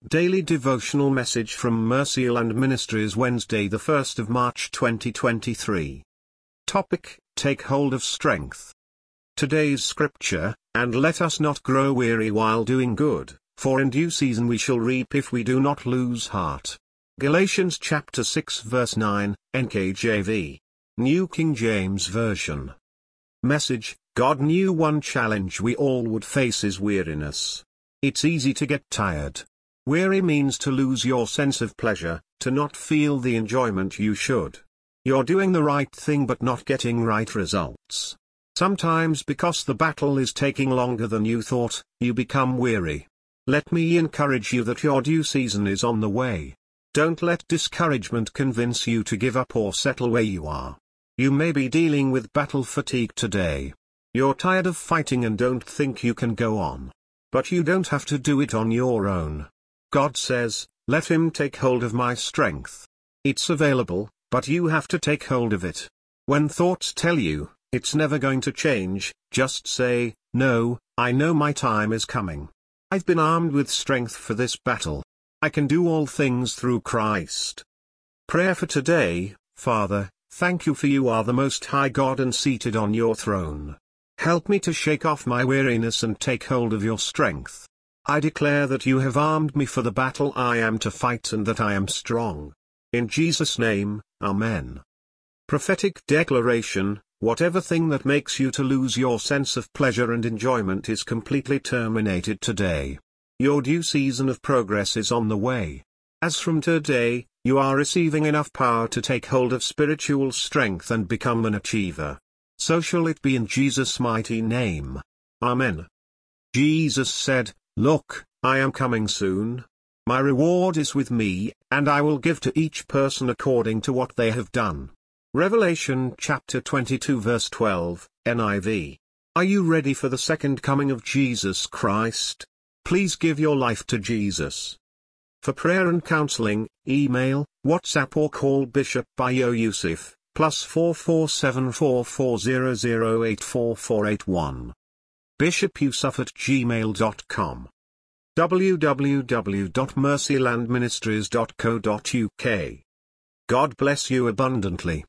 Daily Devotional Message from Mercyland Ministries, Wednesday, the 1st of March 2023. Topic: Take hold of strength. Today's scripture: And let us not grow weary while doing good, for in due season we shall reap if we do not lose heart. Galatians chapter 6 verse 9, NKJV. New King James Version. Message: God knew one challenge we all would face is weariness. It's easy to get tired. Weary means to lose your sense of pleasure, to not feel the enjoyment you should. You're doing the right thing but not getting right results. Sometimes because the battle is taking longer than you thought, you become weary. Let me encourage you that your due season is on the way. Don't let discouragement convince you to give up or settle where you are. You may be dealing with battle fatigue today. You're tired of fighting and don't think you can go on. But you don't have to do it on your own. God says, "Let him take hold of my strength." It's available, but you have to take hold of it. When thoughts tell you, it's never going to change, just say, "No, I know my time is coming. I've been armed with strength for this battle. I can do all things through Christ." Prayer for today: Father, thank you for you are the Most High God and seated on your throne. Help me to shake off my weariness and take hold of your strength. I declare that you have armed me for the battle I am to fight and that I am strong. In Jesus' name, Amen. Prophetic declaration: whatever thing that makes you to lose your sense of pleasure and enjoyment is completely terminated today. Your due season of progress is on the way. As from today, you are receiving enough power to take hold of spiritual strength and become an achiever. So shall it be in Jesus' mighty name. Amen. Jesus said, "Look, I am coming soon. My reward is with me, and I will give to each person according to what they have done." Revelation chapter 22 verse 12, NIV. Are you ready for the second coming of Jesus Christ? Please give your life to Jesus. For prayer and counseling, email, WhatsApp or call Bishop Bayo Yusuf, +44 7440084481. bishopyusuf@gmail.com. www.mercylandministries.co.uk. God bless you abundantly.